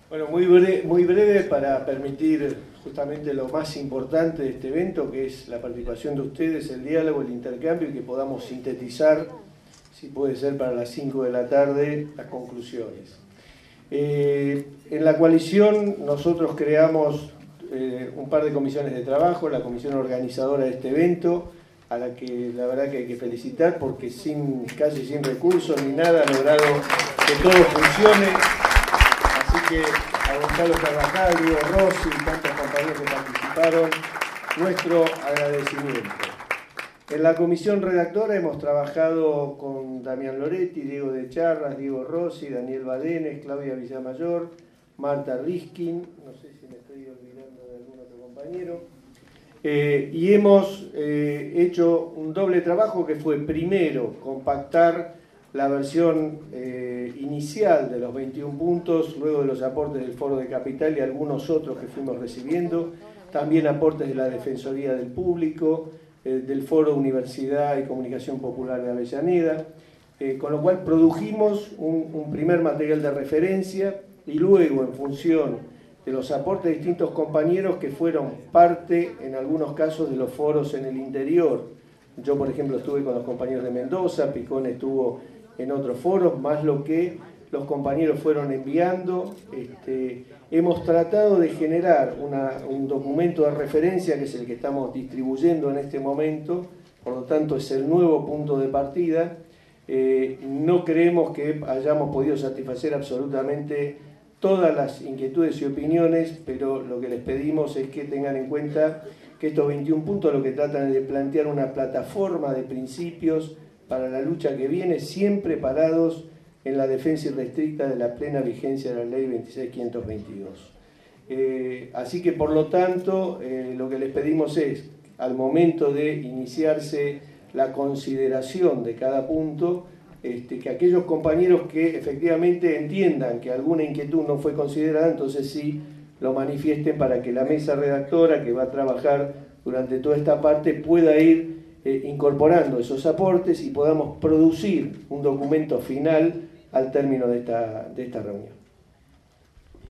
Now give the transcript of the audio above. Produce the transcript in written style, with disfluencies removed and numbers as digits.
Bueno, muy breve para permitir justamente lo más importante de este evento, que es la participación de ustedes, el diálogo, el intercambio, y que podamos sintetizar, si puede ser para las 5 de la tarde, las conclusiones. En la coalición nosotros creamos un par de comisiones de trabajo, la comisión organizadora de este evento, a la que la verdad que hay que felicitar porque casi sin recursos ni nada ha logrado que todo funcione. Así que a Gonzalo Carvajal, Diego Rossi y tantos compañeros que participaron, nuestro agradecimiento. En la comisión redactora hemos trabajado con Damián Loretti, Diego de Charras, Diego Rossi, Daniel Badenes, Claudia Villamayor, Marta Riskin, no sé si me estoy olvidando de algún otro compañero, y hemos hecho un doble trabajo que fue primero compactar la versión inicial de los 21 puntos, luego de los aportes del Foro de Capital y algunos otros que fuimos recibiendo, también aportes de la Defensoría del Público, del Foro Universidad y Comunicación Popular de Avellaneda, con lo cual produjimos un primer material de referencia y luego, en función de los aportes de distintos compañeros que fueron parte, en algunos casos, de los foros en el interior. Yo, por ejemplo, estuve con los compañeros de Mendoza, Picón estuvo en otros foros, más lo que los compañeros fueron enviando. Hemos tratado de generar un documento de referencia, que es el que estamos distribuyendo en este momento, por lo tanto es el nuevo punto de partida. No creemos que hayamos podido satisfacer absolutamente todas las inquietudes y opiniones, pero lo que les pedimos es que tengan en cuenta que estos 21 puntos lo que tratan es de plantear una plataforma de principios para la lucha que viene, siempre parados en la defensa irrestricta de la plena vigencia de la Ley 26.522. Así que, por lo tanto, lo que les pedimos es, al momento de iniciarse la consideración de cada punto, que aquellos compañeros que efectivamente entiendan que alguna inquietud no fue considerada, entonces sí lo manifiesten para que la mesa redactora que va a trabajar durante toda esta parte pueda ir incorporando esos aportes y podamos producir un documento final al término de esta reunión.